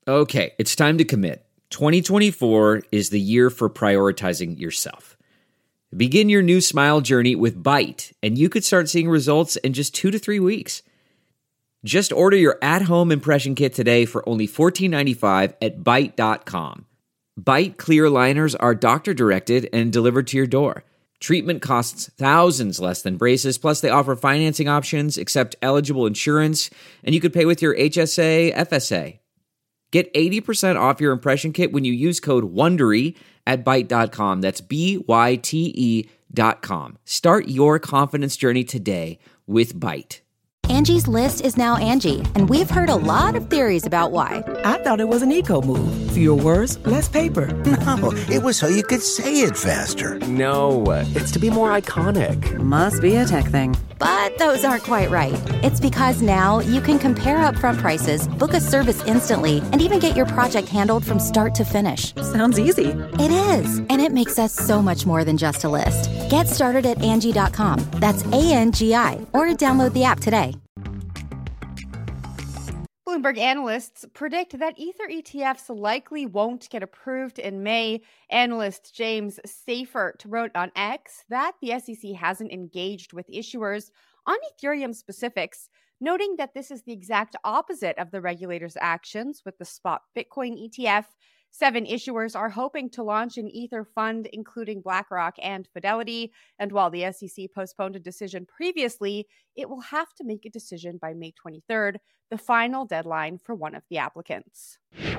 Okay, it's time to commit. 2024 is the year for prioritizing yourself. Begin your new smile journey with Byte, and you could start seeing results in just 2 to 3 weeks. Just order your at-home impression kit today for only $14.95 at Byte.com. Byte clear liners are doctor-directed and delivered to your door. Treatment costs thousands less than braces, plus they offer financing options, accept eligible insurance, and you could pay with your HSA, FSA. Get 80% off your impression kit when you use code WONDERY at Byte.com. That's BYTE.com. Start your confidence journey today with Byte. Angie's List is now Angie, and we've heard a lot of theories about why. I thought it was an eco move. Fewer words, less paper. No, it was so you could say it faster. No, it's to be more iconic. Must be a tech thing. But those aren't quite right. It's because now you can compare upfront prices, book a service instantly, and even get your project handled from start to finish. Sounds easy. It is, and it makes us so much more than just a list. Get started at Angie.com. That's ANGI, or download the app today. Bloomberg analysts predict that Ether ETFs likely won't get approved in May. Analyst James Seifert wrote on X that the SEC hasn't engaged with issuers on Ethereum specifics, noting that this is the exact opposite of the regulator's actions with the spot Bitcoin ETF. 7 issuers are hoping to launch an Ether fund, including BlackRock and Fidelity. And while the SEC postponed a decision previously, it will have to make a decision by May 23rd, the final deadline for one of the applicants.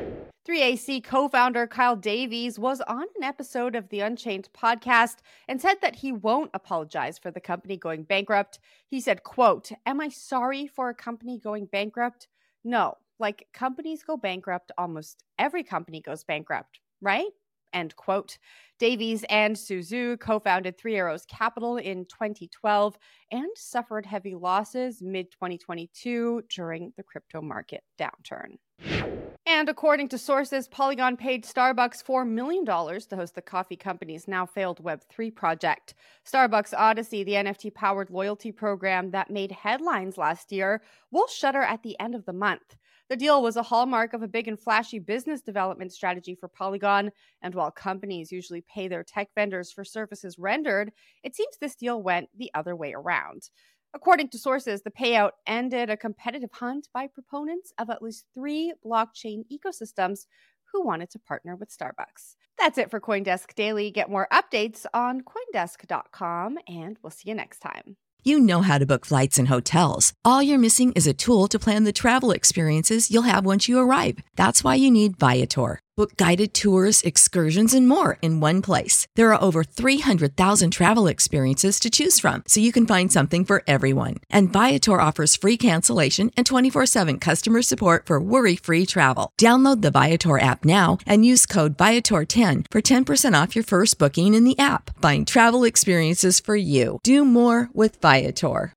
3AC co-founder Kyle Davies was on an episode of the Unchained podcast and said that he won't apologize for the company going bankrupt. He said, quote, "Am I sorry for a company going bankrupt? No. Like, companies go bankrupt, almost every company goes bankrupt, right?" End quote. Davies and Suzu co-founded Three Arrows Capital in 2012 and suffered heavy losses mid-2022 during the crypto market downturn. And according to sources, Polygon paid Starbucks $4 million to host the coffee company's now failed Web3 project. Starbucks Odyssey, the NFT-powered loyalty program that made headlines last year, will shutter at the end of the month. The deal was a hallmark of a big and flashy business development strategy for Polygon, and while companies usually pay their tech vendors for services rendered, it seems this deal went the other way around. According to sources, the payout ended a competitive hunt by proponents of at least 3 blockchain ecosystems who wanted to partner with Starbucks. That's it for CoinDesk Daily. Get more updates on CoinDesk.com, and we'll see you next time. You know how to book flights and hotels. All you're missing is a tool to plan the travel experiences you'll have once you arrive. That's why you need Viator. Book guided tours, excursions, and more in one place. There are over 300,000 travel experiences to choose from, so you can find something for everyone. And Viator offers free cancellation and 24/7 customer support for worry-free travel. Download the Viator app now and use code Viator10 for 10% off your first booking in the app. Find travel experiences for you. Do more with Viator.